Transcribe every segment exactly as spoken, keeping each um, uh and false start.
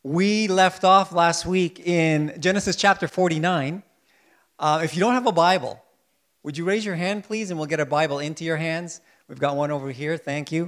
We left off last week in Genesis chapter forty-nine. Uh, if you don't have a Bible, would you raise your hand, please, and we'll get a Bible into your hands. We've got one over here. Thank you.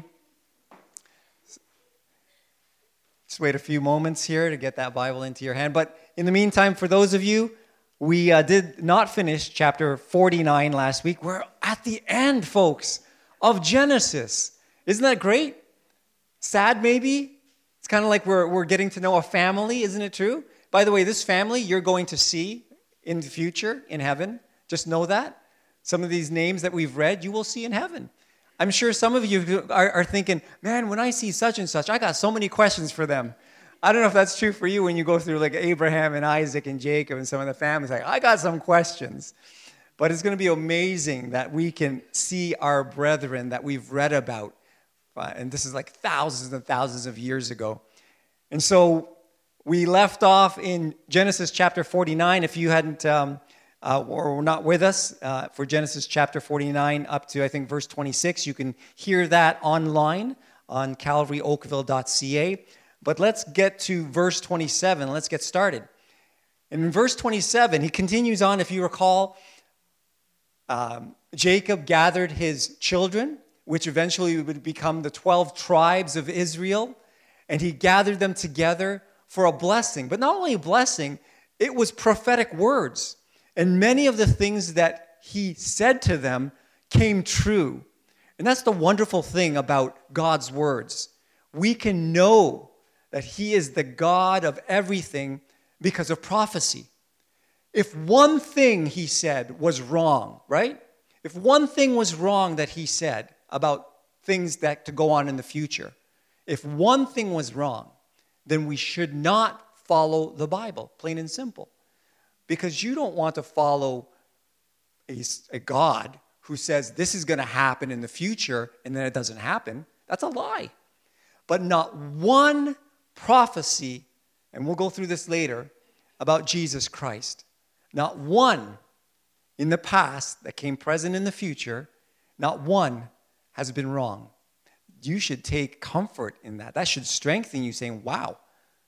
Just wait a few moments here to get that Bible into your hand. But in the meantime, for those of you, we uh, did not finish chapter forty-nine last week. We're at the end, folks, of Genesis. Isn't that great? Sad, maybe? It's kind of like we're we're getting to know a family, isn't it true? By the way, this family you're going to see in the future in heaven. Just know that. Some of these names that we've read, you will see in heaven. I'm sure some of you are, are thinking, man, when I see such and such, I got so many questions for them. I don't know if that's true for you when you go through like Abraham and Isaac and Jacob and some of the families. Like, I got some questions. But it's going to be amazing that we can see our brethren that we've read about. And this is like thousands and thousands of years ago. And so we left off in Genesis chapter forty-nine. If you hadn't, um, uh, or were not with us uh, for Genesis chapter forty-nine up to, I think, verse twenty-six, you can hear that online on calvary oakville dot c a. But let's get to verse twenty-seven. Let's get started. And in verse twenty-seven, he continues on. If you recall, um, Jacob gathered his children, which eventually would become the twelve tribes of Israel. And he gathered them together for a blessing. But not only a blessing, it was prophetic words. And many of the things that he said to them came true. And that's the wonderful thing about God's words. We can know that he is the God of everything because of prophecy. If one thing he said was wrong, right? If one thing was wrong that he said, about things that to go on in the future. If one thing was wrong, then we should not follow the Bible, plain and simple. Because you don't want to follow a, a God who says this is going to happen in the future and then it doesn't happen. That's a lie. But not one prophecy, and we'll go through this later, about Jesus Christ. Not one in the past that came present in the future, not one has been wrong. You should take comfort in that. That should strengthen you saying, wow.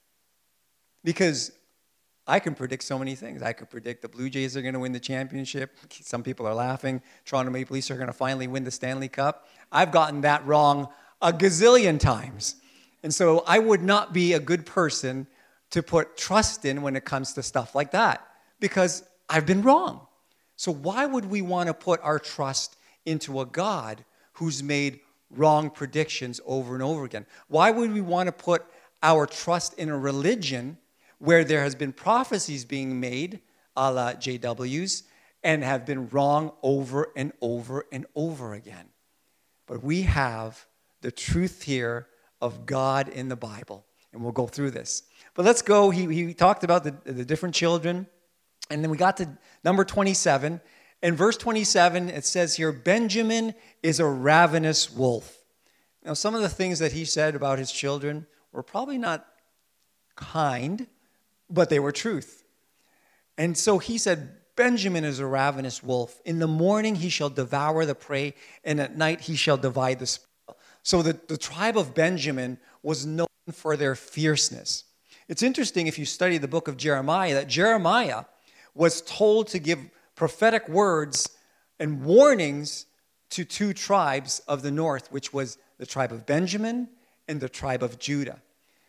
Because I can predict so many things. I could predict the Blue Jays are going to win the championship. Some people are laughing. Toronto Maple Leafs are going to finally win the Stanley Cup. I've gotten that wrong a gazillion times. And so I would not be a good person to put trust in when it comes to stuff like that. Because I've been wrong. So why would we want to put our trust into a God who's made wrong predictions over and over again? Why would we want to put our trust in a religion where there has been prophecies being made, a la J W's, and have been wrong over and over and over again? But we have the truth here of God in the Bible, and we'll go through this. But let's go. He, he talked about the, the different children, and then we got to number twenty-seven. In verse twenty-seven, it says here, Benjamin is a ravenous wolf. Now, some of the things that he said about his children were probably not kind, but they were truth. And so he said, Benjamin is a ravenous wolf. In the morning he shall devour the prey, and at night he shall divide the spoil. So the, the tribe of Benjamin was known for their fierceness. It's interesting if you study the book of Jeremiah, that Jeremiah was told to give prophetic words and warnings to two tribes of the north, which was the tribe of Benjamin and the tribe of Judah.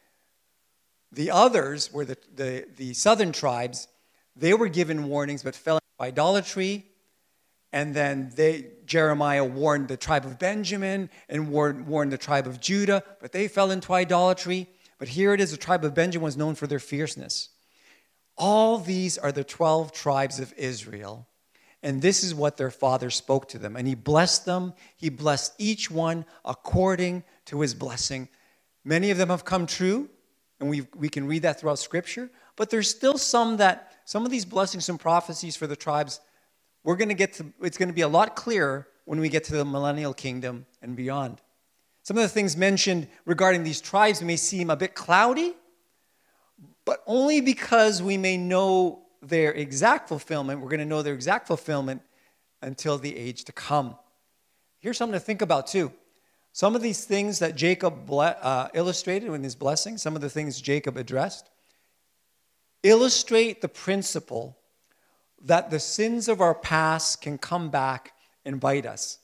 The others were the, the, the southern tribes. They were given warnings but fell into idolatry. And then they, Jeremiah warned the tribe of Benjamin and warned, warned the tribe of Judah, but they fell into idolatry. But here it is, the tribe of Benjamin was known for their fierceness. All these are the twelve tribes of Israel, and this is what their father spoke to them. And he blessed them. He blessed each one according to his blessing. Many of them have come true, and we we can read that throughout Scripture. But there's still some that, some of these blessings and prophecies for the tribes, we're going to get to, it's going to be a lot clearer when we get to the millennial kingdom and beyond. Some of the things mentioned regarding these tribes may seem a bit cloudy, but only because we may know their exact fulfillment. We're going to know their exact fulfillment until the age to come. Here's something to think about too. Some of these things that Jacob ble- uh, illustrated in his blessing, some of the things Jacob addressed, illustrate the principle that the sins of our past can come back and bite us.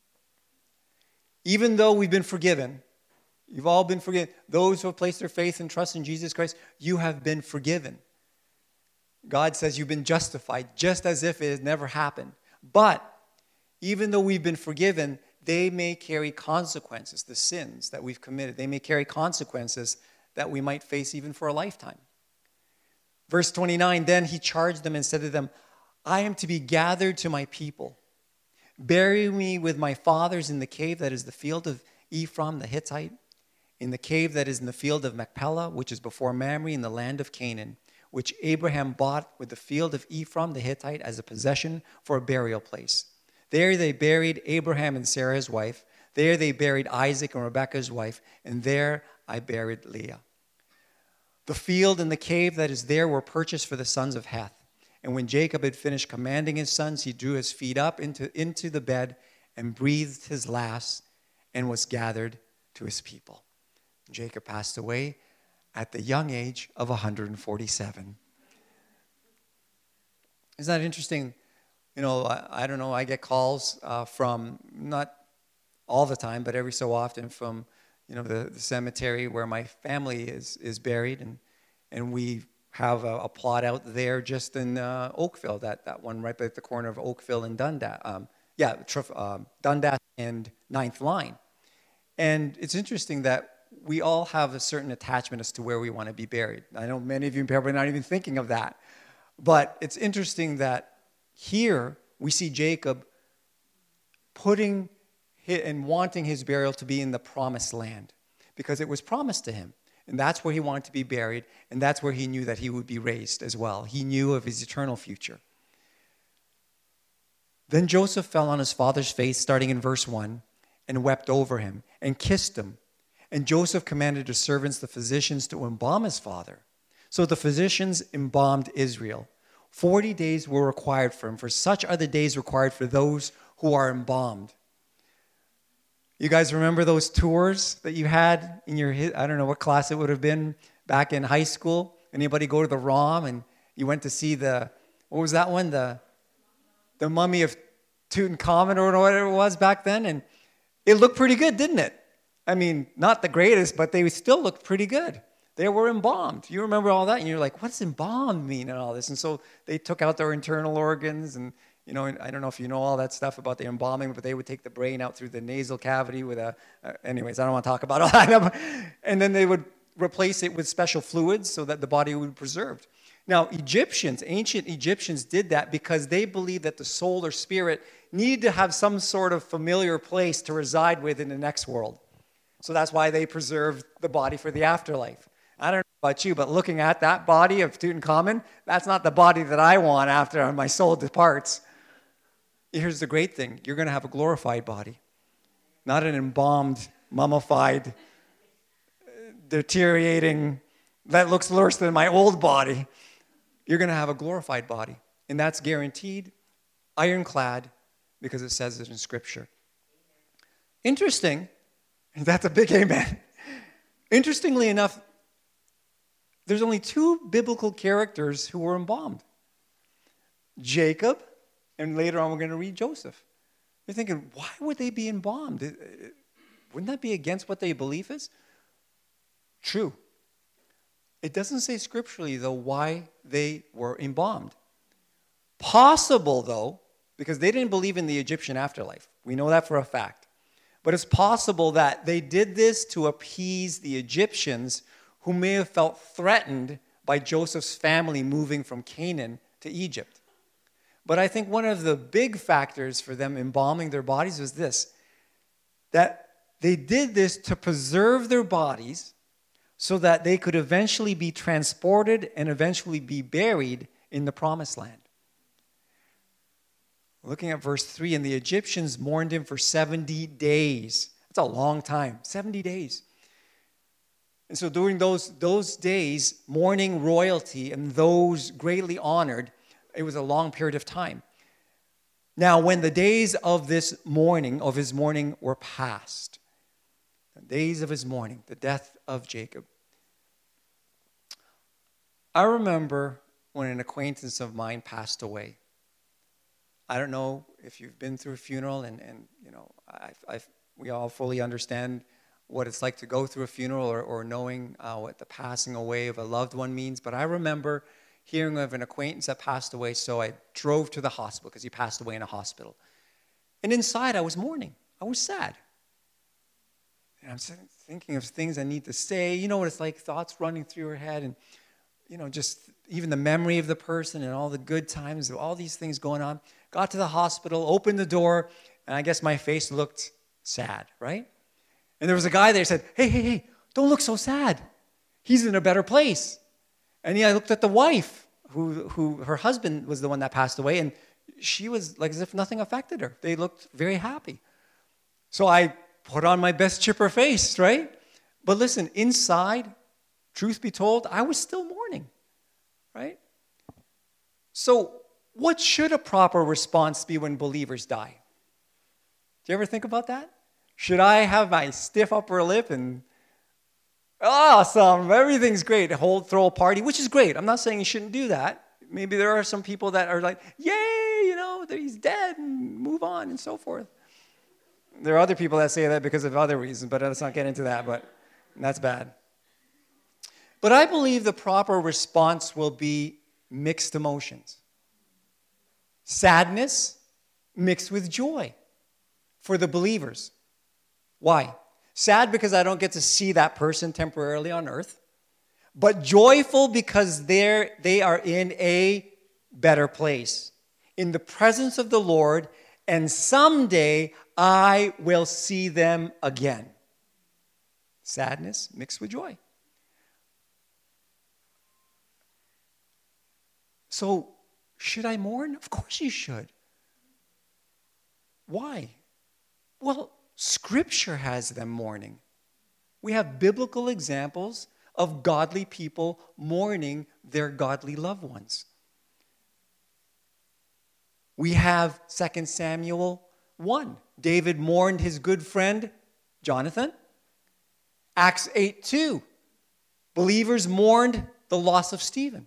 Even though we've been forgiven, you've all been forgiven. Those who have placed their faith and trust in Jesus Christ, you have been forgiven. God says you've been justified, just as if it had never happened. But even though we've been forgiven, they may carry consequences, the sins that we've committed. They may carry consequences that we might face even for a lifetime. Verse twenty-nine, then he charged them and said to them, I am to be gathered to my people. Bury me with my fathers in the cave that is the field of Ephron the Hittite, in the cave that is in the field of Machpelah, which is before Mamre in the land of Canaan, which Abraham bought with the field of Ephron the Hittite as a possession for a burial place. There they buried Abraham and Sarah his wife. There they buried Isaac and Rebekah his wife. And there I buried Leah. The field and the cave that is there were purchased for the sons of Heth. And when Jacob had finished commanding his sons, he drew his feet up into, into the bed and breathed his last and was gathered to his people. Jacob passed away at the young age of one hundred forty-seven. Isn't that interesting? You know, I, I don't know, I get calls uh, from, not all the time, but every so often from, you know, the, the cemetery where my family is is buried. And and we have a, a plot out there just in uh, Oakville, that, that one right at the corner of Oakville and Dundas. Um, yeah, Trif, uh, Dundas and Ninth Line. And it's interesting that we all have a certain attachment as to where we want to be buried. I know many of you are probably not even thinking of that. But it's interesting that here we see Jacob putting and wanting his burial to be in the promised land because it was promised to him. And that's where he wanted to be buried, and that's where he knew that he would be raised as well. He knew of his eternal future. Then Joseph fell on his father's face, starting in verse one, and wept over him and kissed him. And Joseph commanded his servants, the physicians, to embalm his father. So the physicians embalmed Israel. Forty days were required for him, for such are the days required for those who are embalmed. You guys remember those tours that you had in your, I don't know what class it would have been back in high school? Anybody go to the ROM and you went to see the, what was that one? The, the mummy of Tutankhamun or whatever it was back then. And it looked pretty good, didn't it? I mean, not the greatest, but they still looked pretty good. They were embalmed. You remember all that? And you're like, what's embalmed mean and all this? And so they took out their internal organs and, you know, I don't know if you know all that stuff about the embalming, but they would take the brain out through the nasal cavity with a, uh, anyways, I don't want to talk about all that. And then they would replace it with special fluids so that the body would be preserved. Now, Egyptians, ancient Egyptians did that because they believed that the soul or spirit needed to have some sort of familiar place to reside with in the next world. So that's why they preserved the body for the afterlife. I don't know about you, but looking at that body of Tutankhamun, that's not the body that I want after my soul departs. Here's the great thing. You're going to have a glorified body, not an embalmed, mummified, deteriorating, that looks worse than my old body. You're going to have a glorified body, and that's guaranteed, ironclad, because it says it in Scripture. Interesting. That's a big amen. Interestingly enough, there's only two biblical characters who were embalmed. Jacob, and later on we're going to read Joseph. You're thinking, why would they be embalmed? Wouldn't that be against what their belief is? True. It doesn't say scripturally, though, why they were embalmed. Possible, though, because they didn't believe in the Egyptian afterlife. We know that for a fact. But it's possible that they did this to appease the Egyptians who may have felt threatened by Joseph's family moving from Canaan to Egypt. But I think one of the big factors for them embalming their bodies was this, that they did this to preserve their bodies so that they could eventually be transported and eventually be buried in the promised land. Looking at verse three, and the Egyptians mourned him for seventy days. That's a long time, seventy days. And so during those, those days, mourning royalty and those greatly honored, it was a long period of time. Now, when the days of this mourning, of his mourning, were past, The days of his mourning, the death of Jacob. I remember when an acquaintance of mine passed away. I don't know if you've been through a funeral, and, and you know, I, I, we all fully understand what it's like to go through a funeral, or, or knowing uh, what the passing away of a loved one means. But I remember hearing of an acquaintance that passed away, so I drove to the hospital because he passed away in a hospital. And inside I was mourning. I was sad. And I'm thinking of things I need to say. You know what it's like, thoughts running through your head, and you know, just even the memory of the person and all the good times, all these things going on. Got to the hospital, opened the door, and I guess my face looked sad, right? And there was a guy there who said, hey, hey, hey, don't look so sad. He's in a better place. And yeah, I looked at the wife, who, who her husband was the one that passed away, and she was like as if nothing affected her. They looked very happy. So I put on my best chipper face, right? But listen, inside, truth be told, I was still mourning, right? So what should a proper response be when believers die? Do you ever think about that? Should I have my stiff upper lip and, awesome, everything's great, hold, throw a party, which is great. I'm not saying you shouldn't do that. Maybe there are some people that are like, yay, you know, he's dead, and move on, and so forth. There are other people that say that because of other reasons, but let's not get into that, but that's bad. But I believe the proper response will be mixed emotions. Sadness mixed with joy for the believers. Why? Sad because I don't get to see that person temporarily on earth, but joyful because they're, they are in a better place, in the presence of the Lord, and someday I will see them again. Sadness mixed with joy. So, should I mourn? Of course you should. Why? Well, Scripture has them mourning. We have biblical examples of godly people mourning their godly loved ones. We have Second Samuel one. David mourned his good friend Jonathan. Acts eight two. Believers mourned the loss of Stephen.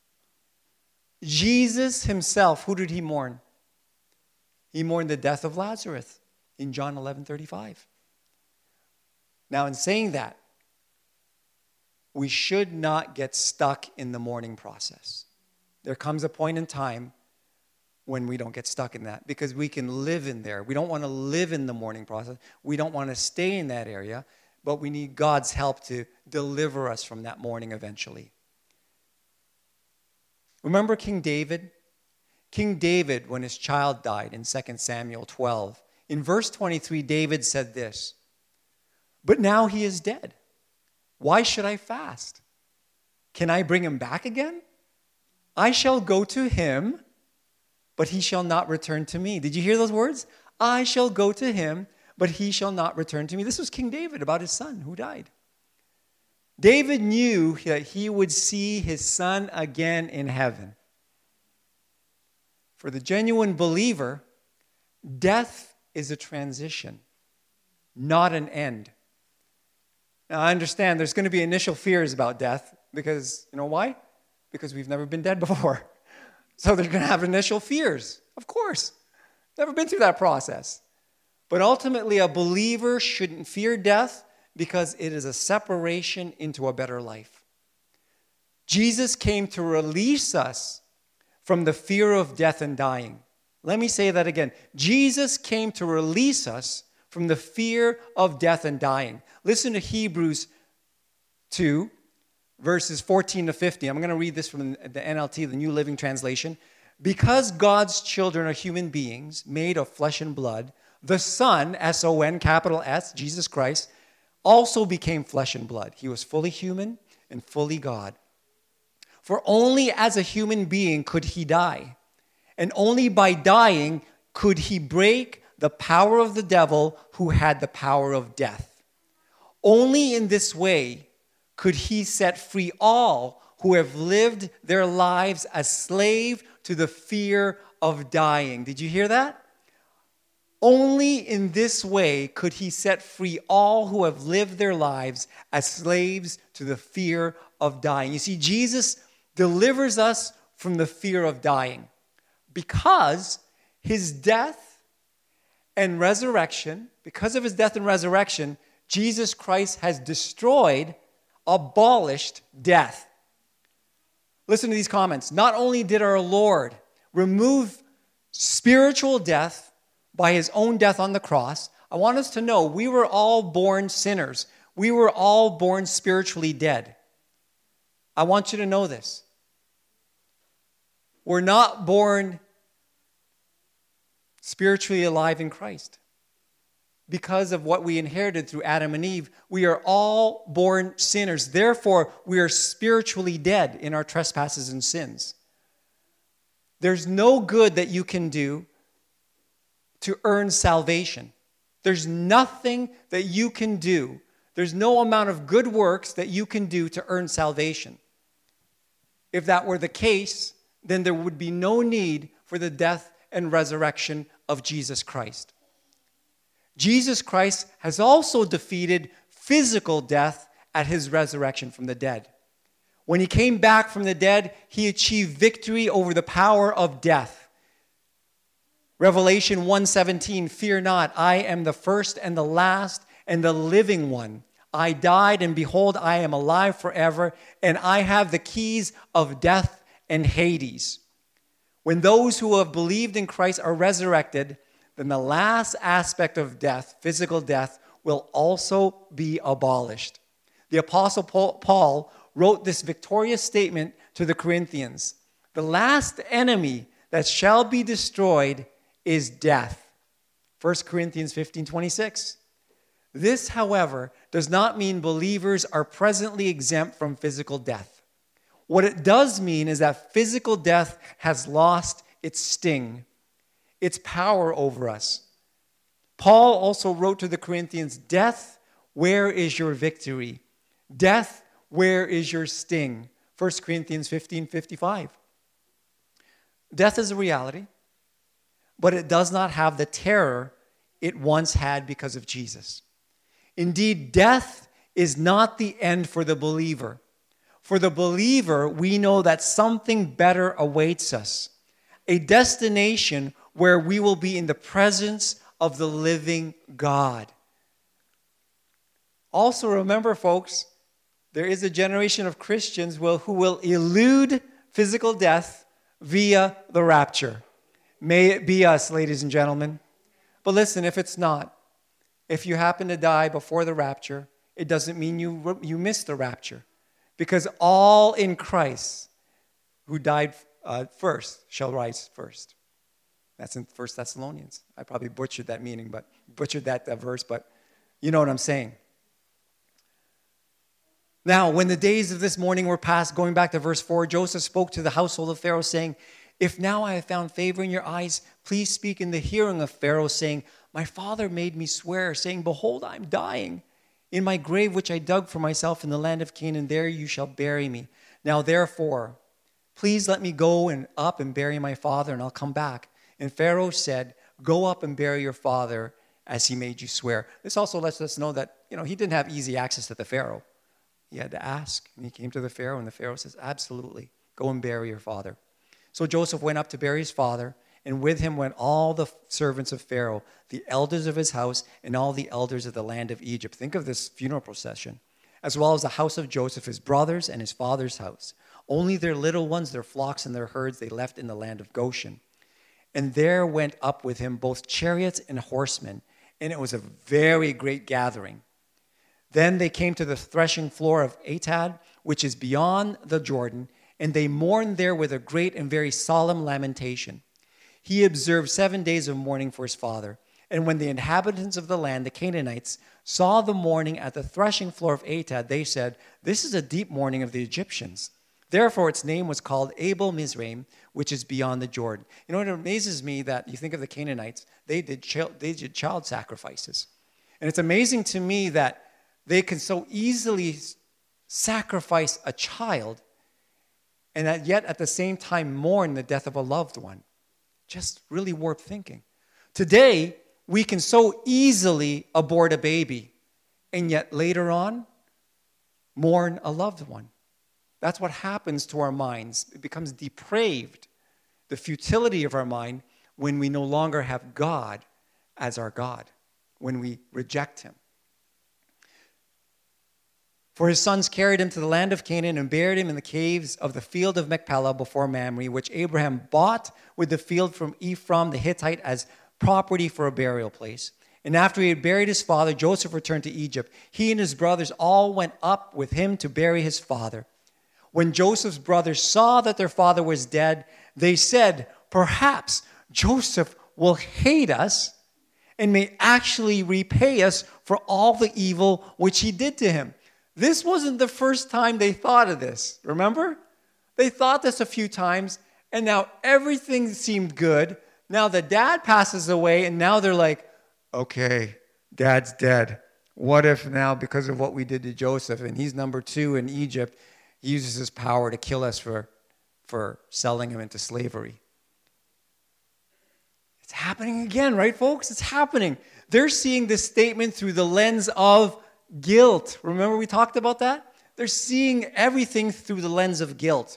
Jesus himself, who did he mourn? He mourned the death of Lazarus in John eleven thirty-five. Now, in saying that, we should not get stuck in the mourning process. There comes a point in time when we don't get stuck in that, because we can live in there. We don't want to live in the mourning process. We don't want to stay in that area, but we need God's help to deliver us from that mourning eventually. Remember King David? King David, when his child died in Second Samuel twelve, in verse twenty-three, David said this, "But now he is dead. Why should I fast? Can I bring him back again? I shall go to him, but he shall not return to me." Did you hear those words? I shall go to him, but he shall not return to me. This was King David about his son who died. David knew that he would see his son again in heaven. For the genuine believer, death is a transition, not an end. Now, I understand there's going to be initial fears about death because, you know why? Because we've never been dead before. So they're going to have initial fears, of course. Never been through that process. But ultimately, a believer shouldn't fear death because it is a separation into a better life. Jesus came to release us from the fear of death and dying. Let me say that again. Jesus came to release us from the fear of death and dying. Listen to Hebrews two, verses fourteen to fifteen. I'm going to read this from the N L T, the New Living Translation. Because God's children are human beings made of flesh and blood, the Son, S O N, capital S, Jesus Christ, also became flesh and blood. He was fully human and fully God. For only as a human being could he die. And only by dying could he break the power of the devil who had the power of death. Only in this way could he set free all who have lived their lives as slave to the fear of dying. Did you hear that? Only in this way could he set free all who have lived their lives as slaves to the fear of dying. You see, Jesus delivers us from the fear of dying because his death and resurrection, because of his death and resurrection, Jesus Christ has destroyed, abolished death. Listen to these comments. Not only did our Lord remove spiritual death by his own death on the cross, I want us to know we were all born sinners. We were all born spiritually dead. I want you to know this. We're not born spiritually alive in Christ. Because of what we inherited through Adam and Eve, we are all born sinners. Therefore, we are spiritually dead in our trespasses and sins. There's no good that you can do to earn salvation. There's nothing that you can do. There's no amount of good works that you can do to earn salvation. If that were the case, then there would be no need for the death and resurrection of Jesus Christ. Jesus Christ has also defeated physical death at his resurrection from the dead. When he came back from the dead, he achieved victory over the power of death. Revelation one seventeen, fear not, I am the first and the last and the living one. I died, and behold, I am alive forever, and I have the keys of death and Hades. When those who have believed in Christ are resurrected, then the last aspect of death, physical death, will also be abolished. The Apostle Paul wrote this victorious statement to the Corinthians. The last enemy that shall be destroyed is death. First Corinthians fifteen twenty-six. This, however, does not mean believers are presently exempt from physical death. What it does mean is that physical death has lost its sting, its power over us. Paul also wrote to the Corinthians, death, where is your victory? Death, where is your sting? First Corinthians fifteen fifty-five. Death is a reality, but it does not have the terror it once had because of Jesus. Indeed, death is not the end for the believer. For the believer, we know that something better awaits us, a destination where we will be in the presence of the living God. Also remember, folks, there is a generation of Christians will, who will elude physical death via the rapture. May it be us, ladies and gentlemen. But listen, if it's not, if you happen to die before the rapture, it doesn't mean you, you missed the rapture. Because all in Christ who died uh, first shall rise first. That's in First Thessalonians. I probably butchered that meaning, but butchered that, that verse, but you know what I'm saying. Now, when the days of this morning were past, going back to verse four, Joseph spoke to the household of Pharaoh, saying, if now I have found favor in your eyes, please speak in the hearing of Pharaoh, saying, my father made me swear, saying, behold, I am dying. In my grave which I dug for myself in the land of Canaan, there you shall bury me. Now therefore, please let me go and up and bury my father, and I'll come back. And Pharaoh said, go up and bury your father as he made you swear. This also lets us know that, you know, he didn't have easy access to the Pharaoh. He had to ask, and he came to the Pharaoh, and the Pharaoh says, absolutely, go and bury your father. So Joseph went up to bury his father, and with him went all the servants of Pharaoh, the elders of his house, and all the elders of the land of Egypt. Think of this funeral procession, as well as the house of Joseph, his brothers, and his father's house. Only their little ones, their flocks, and their herds they left in the land of Goshen. And there went up with him both chariots and horsemen, and it was a very great gathering. Then they came to the threshing floor of Atad, which is beyond the Jordan, and they mourned there with a great and very solemn lamentation. He observed seven days of mourning for his father. And when the inhabitants of the land, the Canaanites, saw the mourning at the threshing floor of Atad, they said, this is a deep mourning of the Egyptians. Therefore, its name was called Abel Mizraim, which is beyond the Jordan. You know, it amazes me that you think of the Canaanites, they did child, they did child sacrifices. And it's amazing to me that they can so easily sacrifice a child and that yet at the same time mourn the death of a loved one. Just really warped thinking. Today, we can so easily abort a baby and yet later on mourn a loved one. That's what happens to our minds. It becomes depraved, the futility of our mind, when we no longer have God as our God, when we reject him. For his sons carried him to the land of Canaan and buried him in the caves of the field of Machpelah before Mamre, which Abraham bought with the field from Ephron the Hittite as property for a burial place. And after he had buried his father, Joseph returned to Egypt. He and his brothers all went up with him to bury his father. When Joseph's brothers saw that their father was dead, they said, "Perhaps Joseph will hate us and may actually repay us for all the evil which he did to him." This wasn't the first time they thought of this, remember? They thought this a few times, and now everything seemed good. Now the dad passes away, and now they're like, okay, dad's dead. What if now, because of what we did to Joseph, and he's number two in Egypt, he uses his power to kill us for, for selling him into slavery? It's happening again, right, folks? It's happening. They're seeing this statement through the lens of guilt. Remember we talked about that? They're seeing everything through the lens of guilt.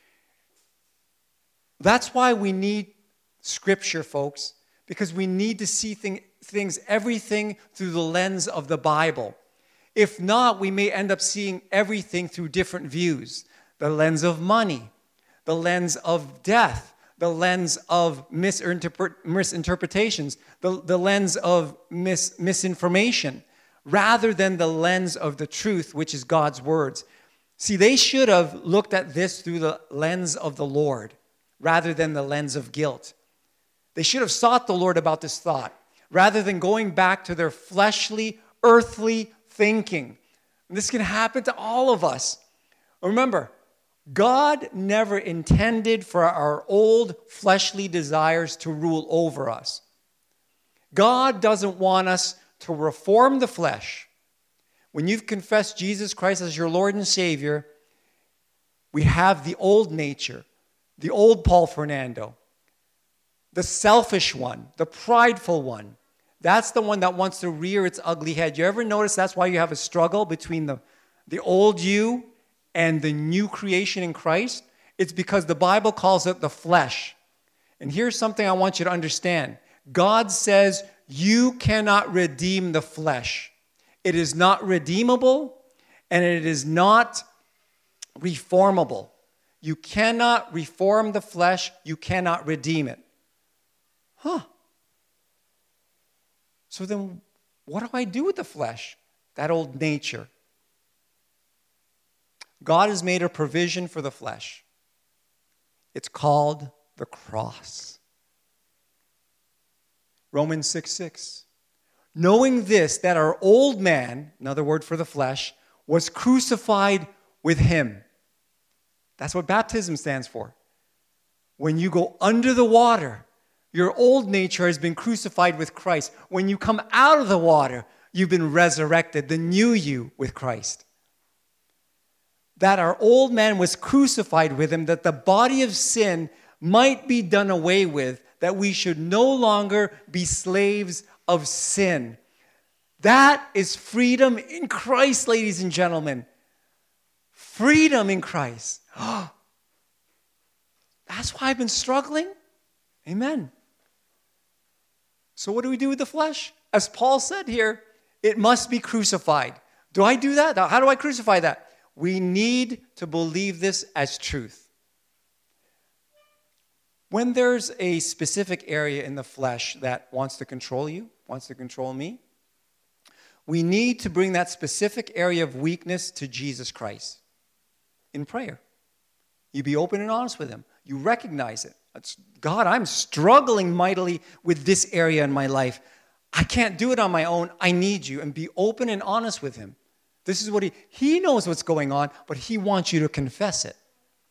That's why we need Scripture, folks, because we need to see thing, things, everything through the lens of the Bible. If not, we may end up seeing everything through different views. The lens of money, the lens of death, the lens of misinterpret, misinterpretations, the, the lens of mis, misinformation, rather than the lens of the truth, which is God's words. See, they should have looked at this through the lens of the Lord, rather than the lens of guilt. They should have sought the Lord about this thought, rather than going back to their fleshly, earthly thinking. And this can happen to all of us. Remember, God never intended for our old fleshly desires to rule over us. God doesn't want us to reform the flesh. When you've confessed Jesus Christ as your Lord and Savior, we have the old nature, the old Paul Fernando, the selfish one, the prideful one. That's the one that wants to rear its ugly head. You ever notice that's why you have a struggle between the, the old you and the new creation in Christ? It's because the Bible calls it the flesh. And here's something I want you to understand. God says you cannot redeem the flesh. It is not redeemable, and it is not reformable. You cannot reform the flesh. You cannot redeem it. Huh. So then what do I do with the flesh? That old nature. God has made a provision for the flesh. It's called the cross. Romans six six. Knowing this, that our old man, another word for the flesh, was crucified with him. That's what baptism stands for. When you go under the water, your old nature has been crucified with Christ. When you come out of the water, you've been resurrected, the new you with Christ. That our old man was crucified with him, that the body of sin might be done away with, that we should no longer be slaves of sin. That is freedom in Christ, ladies and gentlemen. Freedom in Christ. That's why I've been struggling. Amen. So what do we do with the flesh? As Paul said here, it must be crucified. Do I do that? How do I crucify that? We need to believe this as truth. When there's a specific area in the flesh that wants to control you, wants to control me, we need to bring that specific area of weakness to Jesus Christ in prayer. You be open and honest with him. You recognize it. It's, God, I'm struggling mightily with this area in my life. I can't do it on my own. I need you. And be open and honest with him. This is what he, he knows what's going on, but he wants you to confess it.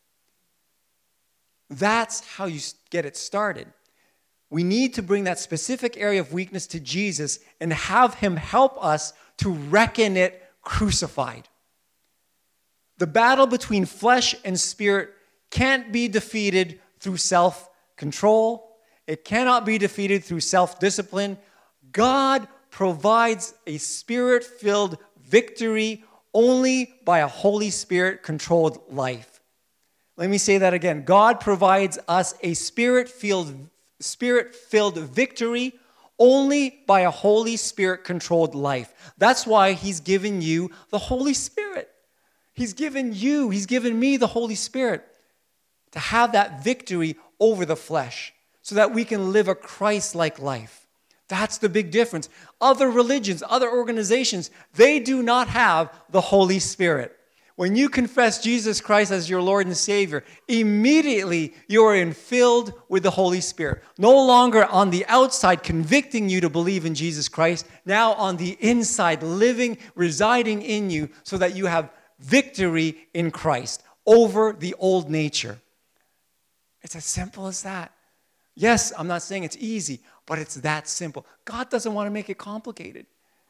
That's how you get it started. We need to bring that specific area of weakness to Jesus and have him help us to reckon it crucified. The battle between flesh and spirit can't be defeated through self-control. It cannot be defeated through self-discipline. God provides a Spirit-filled victory only by a Holy Spirit-controlled life. Let me say that again. God provides us a Spirit-filled, Spirit-filled victory only by a Holy Spirit-controlled life. That's why He's given you the Holy Spirit. He's given you, He's given me the Holy Spirit to have that victory over the flesh so that we can live a Christ-like life. That's the big difference. Other religions, other organizations, they do not have the Holy Spirit. When you confess Jesus Christ as your Lord and Savior, immediately you are filled with the Holy Spirit. No longer on the outside convicting you to believe in Jesus Christ, now on the inside living, residing in you so that you have victory in Christ over the old nature. It's as simple as that. Yes, I'm not saying it's easy, but it's that simple. God doesn't want to make it complicated.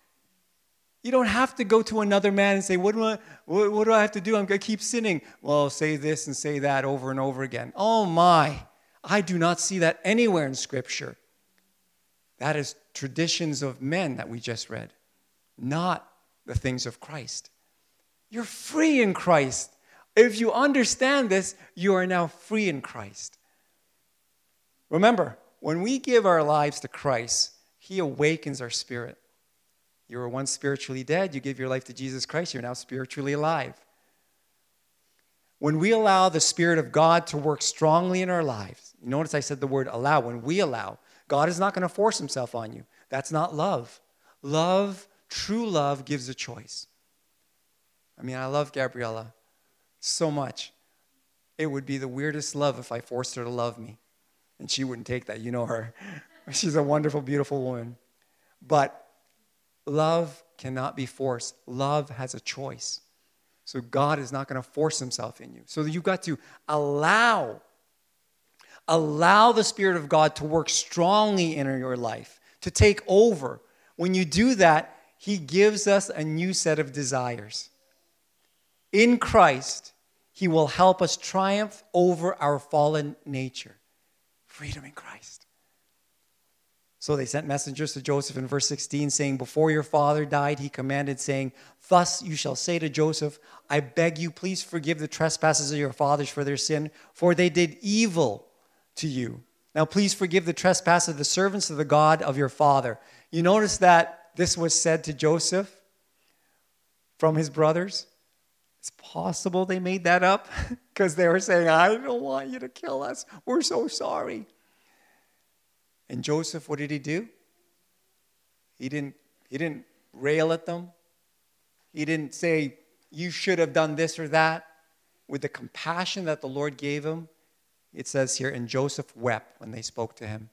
You don't have to go to another man and say, what do I, what, what do I have to do? I'm going to keep sinning. Well, say this and say that over and over again. Oh my, I do not see that anywhere in Scripture. That is traditions of men that we just read, not the things of Christ. You're free in Christ. If you understand this, you are now free in Christ. Remember, when we give our lives to Christ, He awakens our spirit. You were once spiritually dead. You give your life to Jesus Christ. You're now spiritually alive. When we allow the Spirit of God to work strongly in our lives, notice I said the word allow. When we allow, God is not going to force Himself on you. That's not love. Love, true love, gives a choice. I mean, I love Gabriella so much. It would be the weirdest love if I forced her to love me. And she wouldn't take that. You know her. She's a wonderful, beautiful woman. But love cannot be forced. Love has a choice. So God is not going to force Himself in you. So you've got to allow, allow the Spirit of God to work strongly in your life, to take over. When you do that, He gives us a new set of desires. In Christ, He will help us triumph over our fallen nature. Freedom in Christ. So they sent messengers to Joseph in verse sixteen saying, before your father died, he commanded saying, thus you shall say to Joseph, I beg you, please forgive the trespasses of your fathers for their sin, for they did evil to you. Now please forgive the trespass of the servants of the God of your father. You notice that this was said to Joseph from his brothers. It's possible they made that up because they were saying, I don't want you to kill us. We're so sorry. And Joseph, what did he do? He didn't, he didn't rail at them. He didn't say, you should have done this or that. With the compassion that the Lord gave him, it says here, and Joseph wept when they spoke to him.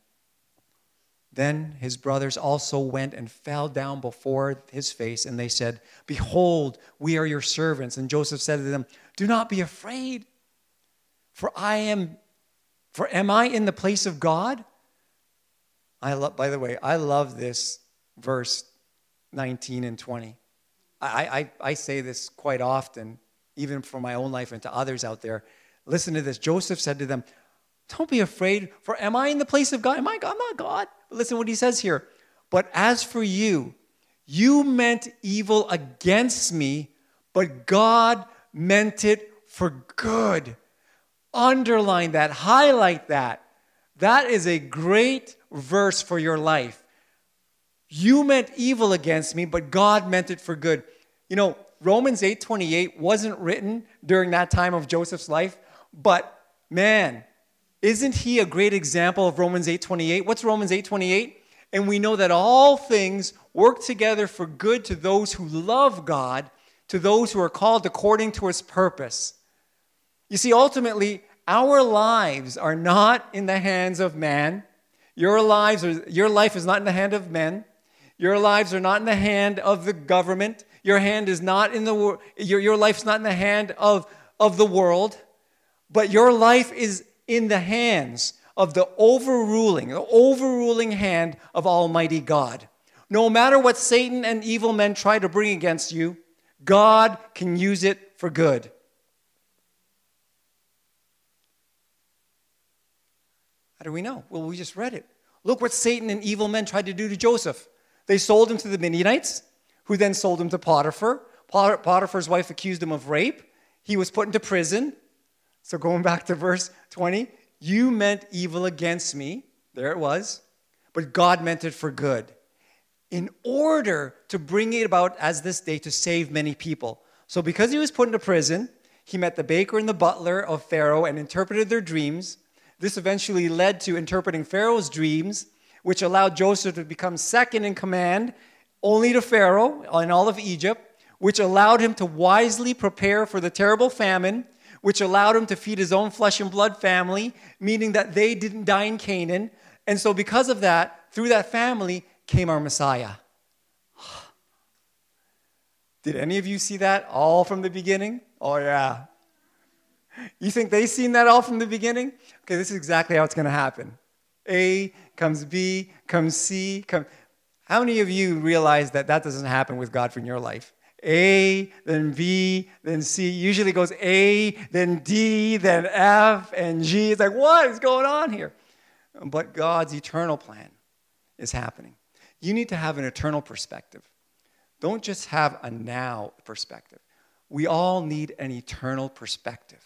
Then his brothers also went and fell down before his face, and they said, behold, we are your servants. And Joseph said to them, do not be afraid, for I am, for am I in the place of God? I love, by the way, I love this verse nineteen and twenty. I, I, I say this quite often, even for my own life and to others out there. Listen to this. Joseph said to them, don't be afraid, for am I in the place of God? Am I God? I'm not God. But listen what he says here. But as for you, you meant evil against me, but God meant it for good. Underline that. Highlight that. That is a great verse for your life. You meant evil against me, but God meant it for good. You know, Romans eight twenty-eight wasn't written during that time of Joseph's life, but man, isn't he a great example of Romans eight twenty-eight? What's Romans eight twenty-eight? And we know that all things work together for good to those who love God, to those who are called according to His purpose. You see, ultimately, our lives are not in the hands of man. Your lives are, your life is not in the hand of men. Your lives are not in the hand of the government. Your hand is not in the your your life's not in the hand of, of the world, but your life is in the hands of the overruling, the overruling hand of Almighty God. No matter what Satan and evil men try to bring against you, God can use it for good. How do we know? Well, we just read it. Look what Satan and evil men tried to do to Joseph. They sold him to the Midianites, who then sold him to Potiphar. Potiphar's wife accused him of rape. He was put into prison. So going back to verse twenty, you meant evil against me. There it was. But God meant it for good, in order to bring it about as this day to save many people. So because he was put into prison, he met the baker and the butler of Pharaoh and interpreted their dreams. This eventually led to interpreting Pharaoh's dreams, which allowed Joseph to become second in command only to Pharaoh in all of Egypt, which allowed him to wisely prepare for the terrible famine, which allowed him to feed his own flesh and blood family, meaning that they didn't die in Canaan. And so because of that, through that family came our Messiah. Did any of you see that all from the beginning? Oh, yeah. You think they seen that all from the beginning? Okay, this is exactly how it's going to happen. A comes B, comes C, comes... How many of you realize that that doesn't happen with God in your life? A, then B, then C. Usually goes A, then D, then F, and G. It's like, what is going on here? But God's eternal plan is happening. You need to have an eternal perspective. Don't just have a now perspective. We all need an eternal perspective.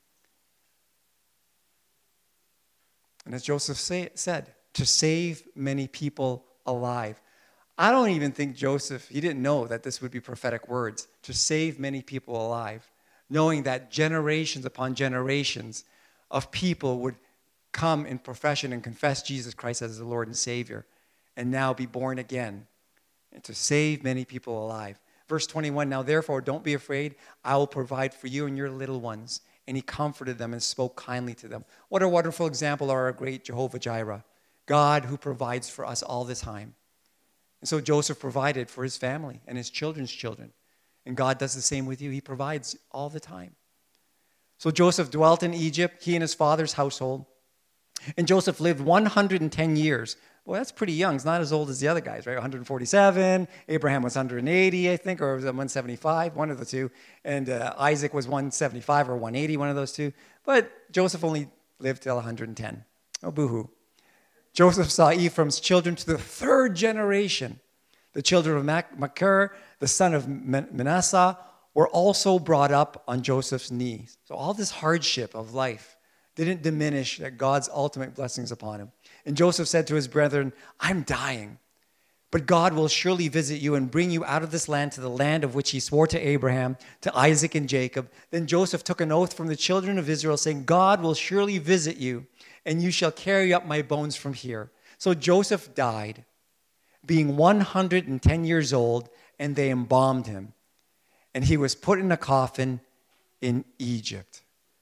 And as Joseph say, said, to save many people alive. I don't even think Joseph, he didn't know that this would be prophetic words, to save many people alive, knowing that generations upon generations of people would come in profession and confess Jesus Christ as the Lord and Savior, and now be born again, and to save many people alive. Verse twenty-one, now therefore don't be afraid, I will provide for you and your little ones. And he comforted them and spoke kindly to them. What a wonderful example of our great Jehovah Jireh, God who provides for us all the time. And so Joseph provided for his family and his children's children. And God does the same with you. He provides all the time. So Joseph dwelt in Egypt, he and his father's household. And Joseph lived one hundred ten years. Well, that's pretty young. It's not as old as the other guys, right? one hundred forty-seven. Abraham was one hundred eighty, I think, or was it one seventy-five? One of the two. And uh, Isaac was one seventy-five or one eighty, one of those two. But Joseph only lived till one hundred ten. Oh, boo-hoo. Joseph saw Ephraim's children to the third generation. The children of Machir, the son of Manasseh, were also brought up on Joseph's knees. So all this hardship of life didn't diminish that God's ultimate blessings upon him. And Joseph said to his brethren, I'm dying, but God will surely visit you and bring you out of this land to the land of which he swore to Abraham, to Isaac and Jacob. Then Joseph took an oath from the children of Israel, saying, God will surely visit you, and you shall carry up my bones from here. So Joseph died, being one hundred ten years old, and they embalmed him. And he was put in a coffin in Egypt.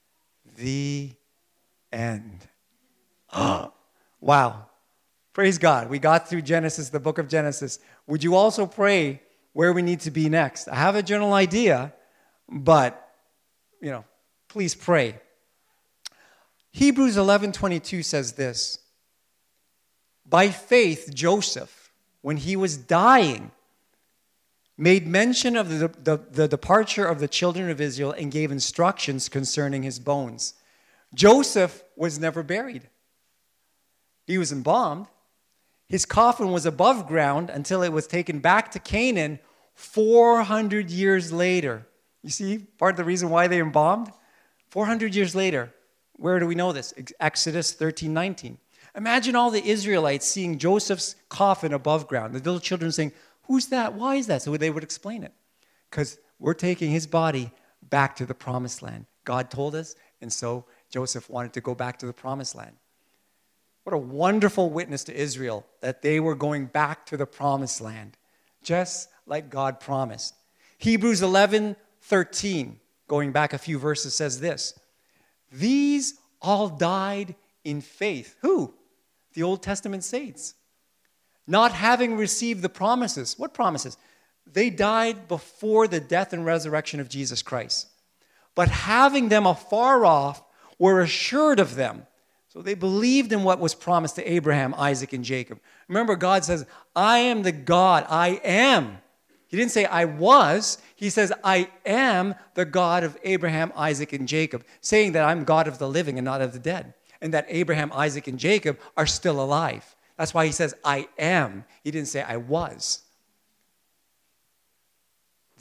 The end. Oh. Wow. Praise God. We got through Genesis, the book of Genesis. Would you also pray where we need to be next? I have a general idea, but, you know, please pray. Hebrews eleven twenty-two says this. By faith, Joseph, when he was dying, made mention of the, the, the departure of the children of Israel and gave instructions concerning his bones. Joseph was never buried. He was embalmed. His coffin was above ground until it was taken back to Canaan four hundred years later. You see, part of the reason why they embalmed? four hundred years later. Where do we know this? Exodus thirteen nineteen. Imagine all the Israelites seeing Joseph's coffin above ground. The little children saying, who's that? Why is that? So they would explain it. Because we're taking his body back to the promised land. God told us, and so Joseph wanted to go back to the promised land. What a wonderful witness to Israel that they were going back to the promised land, just like God promised. Hebrews eleven thirteen, going back a few verses, says this. These all died in faith. Who? The Old Testament saints. Not having received the promises. What promises? They died before the death and resurrection of Jesus Christ. But having them afar off, were assured of them. So they believed in what was promised to Abraham, Isaac, and Jacob. Remember, God says, I am the God, I am. He didn't say I was. He says, I am the God of Abraham, Isaac, and Jacob, saying that I'm God of the living and not of the dead, and that Abraham, Isaac, and Jacob are still alive. That's why he says, I am. He didn't say I was.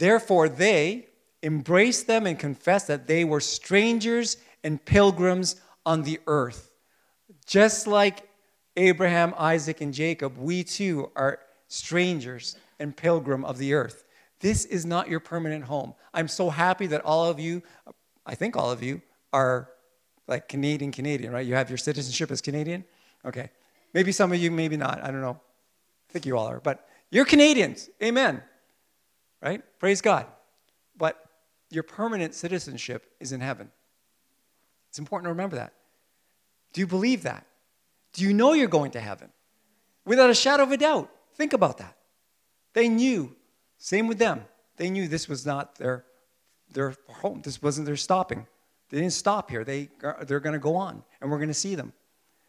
Therefore they embraced them and confessed that they were strangers and pilgrims on the earth. Just like Abraham, Isaac, and Jacob, we too are strangers and pilgrim of the earth. This is not your permanent home. I'm so happy that all of you, I think all of you, are like Canadian, Canadian, right? You have your citizenship as Canadian? Okay. Maybe some of you, maybe not. I don't know. I think you all are. But you're Canadians. Amen. Right? Praise God. But your permanent citizenship is in heaven. It's important to remember that. Do you believe that? Do you know you're going to heaven? Without a shadow of a doubt. Think about that. They knew. Same with them. They knew this was not their, their home. This wasn't their stopping. They didn't stop here. They, they're going to go on, and we're going to see them.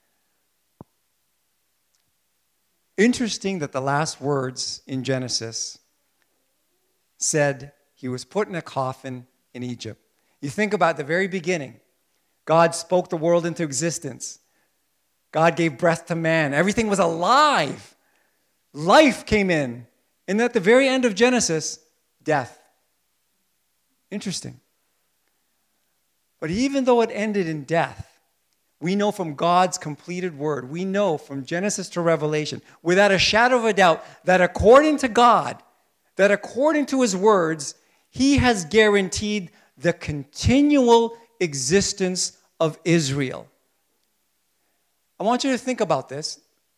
Interesting that the last words in Genesis said he was put in a coffin in Egypt. You think about the very beginning. God spoke the world into existence. God gave breath to man. Everything was alive. Life came in. And at the very end of Genesis, death. Interesting. But even though it ended in death, we know from God's completed word, we know from Genesis to Revelation, without a shadow of a doubt, that according to God, that according to his words, he has guaranteed the continual existence of Israel. I want you to think about this.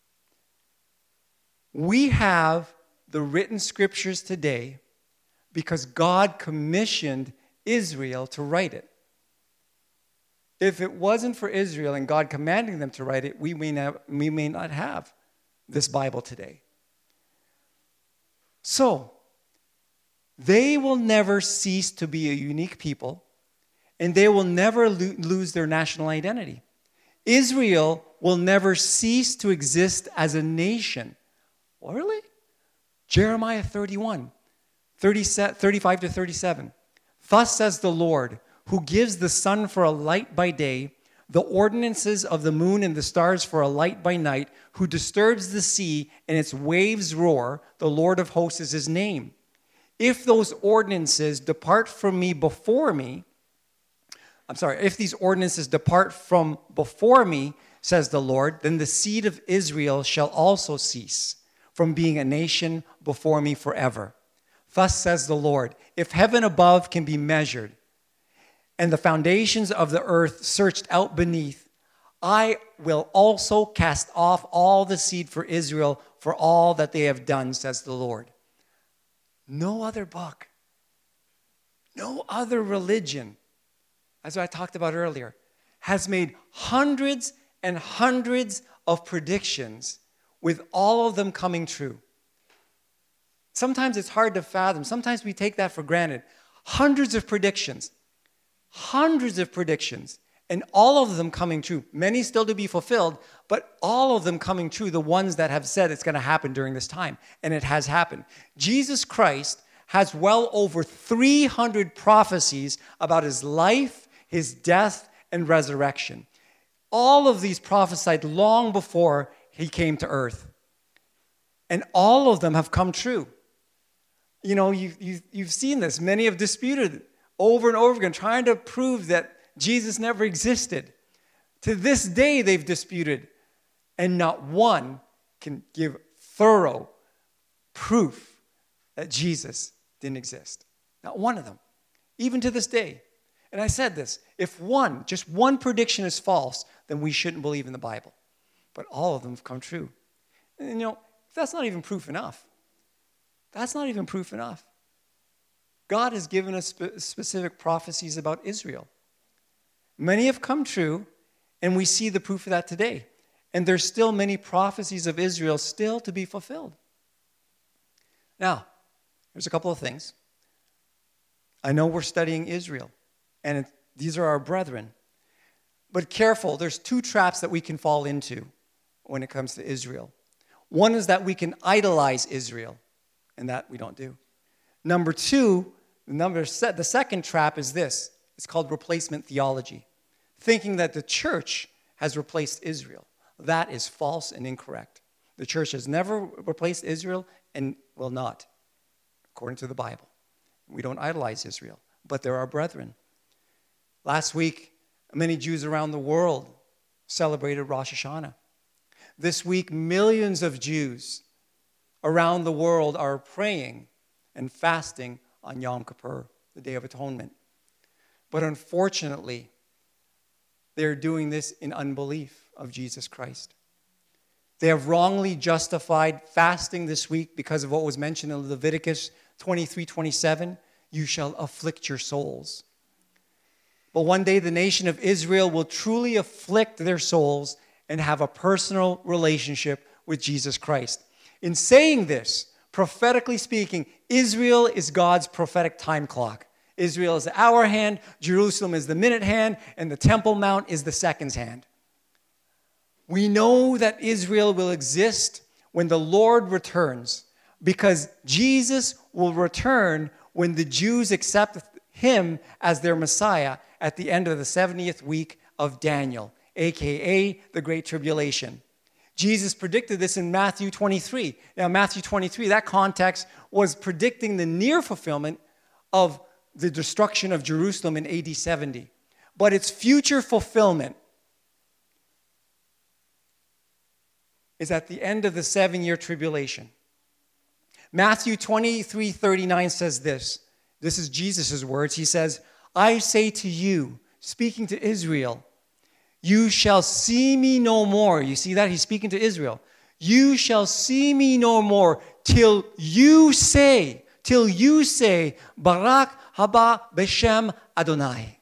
We have the written scriptures today because God commissioned Israel to write it. If it wasn't for Israel and God commanding them to write it, we may not, we may not have this Bible today. So, they will never cease to be a unique people, and they will never lo- lose their national identity. Israel will never cease to exist as a nation. Oh, really? Jeremiah thirty-one, thirty, thirty-five to thirty-seven. Thus says the Lord, who gives the sun for a light by day, the ordinances of the moon and the stars for a light by night, who disturbs the sea and its waves roar, the Lord of hosts is his name. If those ordinances depart from me before me, I'm sorry, if these ordinances depart from before me, says the Lord, then the seed of Israel shall also cease from being a nation before me forever. Thus says the Lord, if heaven above can be measured, and the foundations of the earth searched out beneath, I will also cast off all the seed for Israel for all that they have done, says the Lord. No other book, no other religion, as I talked about earlier, has made hundreds and hundreds of predictions with all of them coming true. Sometimes it's hard to fathom. Sometimes we take that for granted. Hundreds of predictions. Hundreds of predictions, and all of them coming true. Many still to be fulfilled, but all of them coming true, the ones that have said it's going to happen during this time, and it has happened. Jesus Christ has well over three hundred prophecies about his life, his death, and resurrection. All of these prophesied long before he came to earth, and all of them have come true. You know, you, you, you've seen this. Many have disputed over and over again, trying to prove that Jesus never existed. To this day, they've disputed, and not one can give thorough proof that Jesus didn't exist. Not one of them, even to this day. And I said this, if one, just one prediction is false, then we shouldn't believe in the Bible. But all of them have come true. And you know, that's not even proof enough. That's not even proof enough. God has given us spe- specific prophecies about Israel. Many have come true, and we see the proof of that today. And there's still many prophecies of Israel still to be fulfilled. Now, there's a couple of things. I know we're studying Israel, and it, these are our brethren. But careful, there's two traps that we can fall into when it comes to Israel. One is that we can idolize Israel, and that we don't do. Number two, the, number set, the second trap is this. It's called replacement theology. Thinking that the church has replaced Israel. That is false and incorrect. The church has never replaced Israel and will not, according to the Bible. We don't idolize Israel, but they're our brethren. Last week, many Jews around the world celebrated Rosh Hashanah. This week, millions of Jews around the world are praying and fasting on Yom Kippur, the Day of Atonement. But unfortunately, they're doing this in unbelief of Jesus Christ. They have wrongly justified fasting this week because of what was mentioned in Leviticus twenty-three twenty-seven. You shall afflict your souls. But one day the nation of Israel will truly afflict their souls and have a personal relationship with Jesus Christ. In saying this, prophetically speaking, Israel is God's prophetic time clock. Israel is the hour hand, Jerusalem is the minute hand, and the Temple Mount is the seconds hand. We know that Israel will exist when the Lord returns, because Jesus will return when the Jews accept him as their Messiah at the end of the seventieth week of Daniel, aka the Great Tribulation. Jesus predicted this in Matthew twenty-three. Now, Matthew twenty-three, that context was predicting the near fulfillment of the destruction of Jerusalem in A D seventy. But its future fulfillment is at the end of the seven-year tribulation. Matthew twenty-three thirty-nine says this. This is Jesus' words. He says, I say to you, speaking to Israel, you shall see me no more. You see that? He's speaking to Israel. You shall see me no more till you say, till you say, Barak haba b'shem Adonai.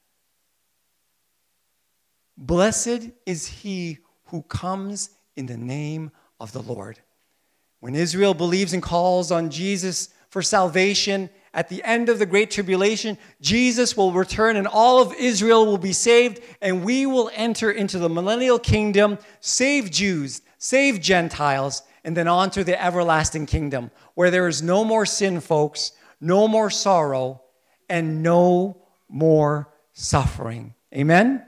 Blessed is he who comes in the name of the Lord. When Israel believes and calls on Jesus for salvation, at the end of the Great Tribulation, Jesus will return and all of Israel will be saved, and we will enter into the millennial kingdom, save Jews, save Gentiles, and then on to the everlasting kingdom, where there is no more sin, folks, no more sorrow, and no more suffering. Amen?